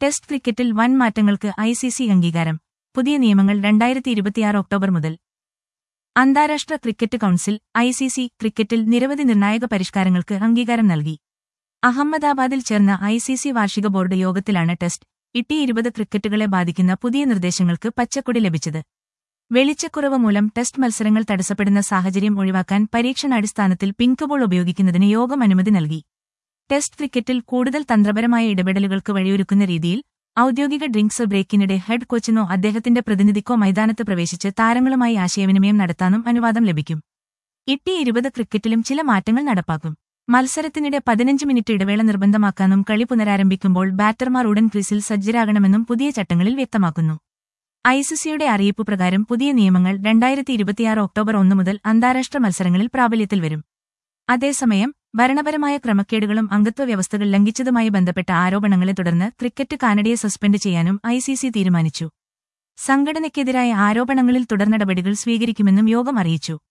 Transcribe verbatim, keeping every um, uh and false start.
Test ക്രിക്കറ്റിൽ വൻ മാറ്റങ്ങൾക്ക് ഐ സി സി അംഗീകാരം. പുതിയ നിയമങ്ങൾ രണ്ടായിരത്തി ഇരുപത്തിയാറ് ഒക്ടോബർ മുതൽ. അന്താരാഷ്ട്ര cricket council I C C ക്രിക്കറ്റിൽ നിരവധി നിർണായക പരിഷ്കാരങ്ങൾക്ക് അംഗീകാരം നൽകി. അഹമ്മദാബാദിൽ ചേർന്ന ഐ സി സി വാർഷിക ബോർഡ് യോഗത്തിലാണ് ടെസ്റ്റ് ഇട്ടി ഇരുപത് ക്രിക്കറ്റുകളെ ബാധിക്കുന്ന പുതിയ നിർദ്ദേശങ്ങൾക്ക് പച്ചക്കൊടി ലഭിച്ചത്. വെളിച്ചക്കുറവ് മൂലം ടെസ്റ്റ് മത്സരങ്ങൾ തടസ്സപ്പെടുന്ന സാഹചര്യം ഒഴിവാക്കാൻ പരീക്ഷണാടിസ്ഥാനത്തിൽ പിങ്ക് ബോൾ ഉപയോഗിക്കുന്നതിന് യോഗം അനുമതി നൽകി. ടെസ്റ്റ് ക്രിക്കറ്റിൽ കൂടുതൽ തന്ത്രപരമായ ഇടപെടലുകൾക്ക് വഴിയൊരുക്കുന്ന രീതിയിൽ ഔദ്യോഗിക ഡ്രിങ്ക്സ് ബ്രേക്കിനിടെ ഹെഡ് കോച്ചിനോ അദ്ദേഹത്തിന്റെ പ്രതിനിധിക്കോ മൈതാനത്ത് പ്രവേശിച്ച് താരങ്ങളുമായി ആശയവിനിമയം നടത്താനും അനുവാദം ലഭിക്കും. ഇട്ടി ഇരുപത് ക്രിക്കറ്റിലും ചില മാറ്റങ്ങൾ നടപ്പാക്കും. മത്സരത്തിനിടെ പതിനഞ്ച് മിനിറ്റ് ഇടവേള നിർബന്ധമാക്കാനും കളി പുനരാരംഭിക്കുമ്പോൾ ബാറ്റർമാർ ഉടൻ ക്രീസിൽ സജ്ജരാകണമെന്നും പുതിയ ചട്ടങ്ങളിൽ വ്യക്തമാക്കുന്നു. ഐ സി സിയുടെ അറിയിപ്പ് പ്രകാരം പുതിയ നിയമങ്ങൾ രണ്ടായിരത്തി ഇരുപത്തിയാറ് ഒക്ടോബർ ഒന്ന് മുതൽ അന്താരാഷ്ട്ര മത്സരങ്ങളിൽ പ്രാബല്യത്തിൽ വരും. അതേസമയം ഭരണപരമായ ക്രമക്കേടുകളും അംഗത്വ വ്യവസ്ഥകൾ ലംഘിച്ചതുമായി ബന്ധപ്പെട്ട ആരോപണങ്ങളെ തുടർന്ന് ക്രിക്കറ്റ് കാനഡയെ സസ്പെൻഡ് ചെയ്യാനും ഐ സി സി തീരുമാനിച്ചു. സംഘടനയ്ക്കെതിരായ ആരോപണങ്ങളിൽ തുടർനടപടികൾ സ്വീകരിക്കുമെന്നും യോഗം അറിയിച്ചു.